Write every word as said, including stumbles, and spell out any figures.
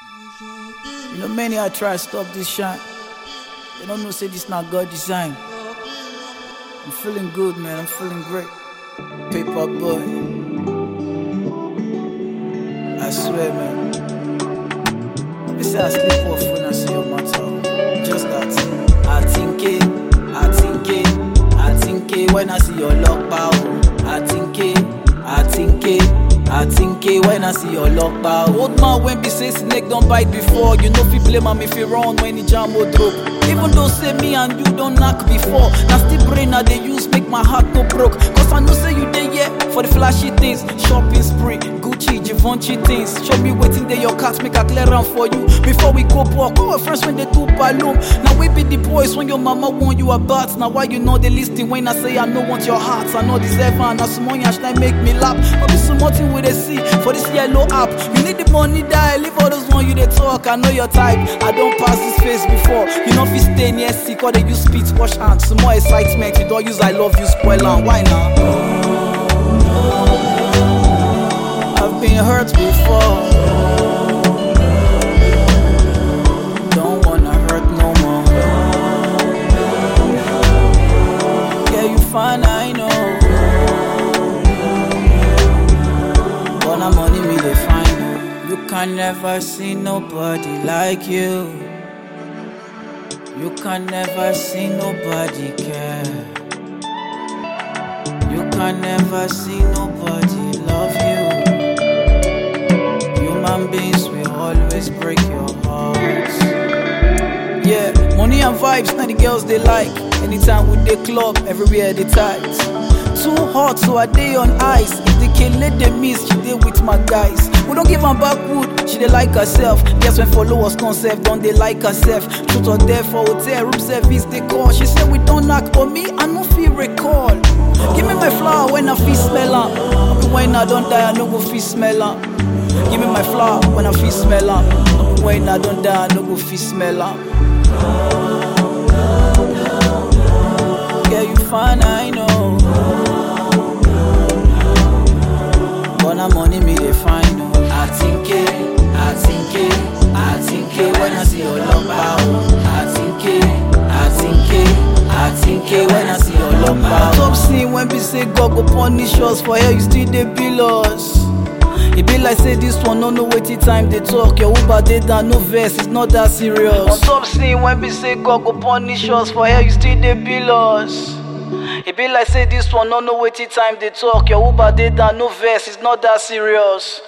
You know, many I try to stop this shine. They don't know, say this not God design. I'm feeling good, man. I'm feeling great. Paper boy. I swear, man. They say I sleep off when I see your matter. Just that. I think it, I think it, I think it when I see your lock bow. I think it, I think it, I think it when I see your lock bow. Old man when be say snake don't bite before. You know fi blame am if he run when he jam or drop. Even though say me and you don't knock before, now still brain I they use make my heart go broke. Cause I know say you dey here for the flashy things. Shopping spree, Gucci, Givenchy things. Show me waiting there your cats make a clear run for you. Before we go walk, our friends when they do balloon. Now we be the boys when your mama want you about. Now why you know they listing when I say I no want your hearts. I know deserve and now some money should make me laugh. But be so much with a C for this yellow app. You need the money die, leave all those one you they talk. I know your type, I don't pass this face before. You know if you stay near sick or they use speed wash hands. Some more excitement, you don't use I love you spoil and why now? I've been hurt before. Don't wanna hurt no more. Yeah, you fine, I know. But I'm money me they find. You can never see nobody like you. You can never see nobody care. You can never see nobody love you. Human beings will always break your heart. Yeah, money and vibes, now the girls they like. Anytime with the club, everywhere they tight. Too hot, so I day on ice. If they can't let them miss, she dey with my guys. We don't give her backwood, she dey like herself. Guess when followers concept, don't they like herself? Truth or dare for hotel, room service, they call. She said we don't knock, but me, I no feel recall. Give me my flower when I feel smell her. When I don't die, I no go feel smell her. Give me my flower when I feel smell her. When I don't die, I no go feel smell her. Yeah, you fine, I know. But I'm money me they find no. I think it, I think it, I think it when I see your love bow. I think it, I think it, I think it when I see your love bow. Top scene when we say God go punish us for here you still they bill us. It be like say this one no know waiting time they talk. Your Uber they down no verse, it's not that serious. On top scene when we say God go punish us for here you still they bill us. It be like say this one no know waiting time they talk. Your Uber they down no verse, it's not that serious.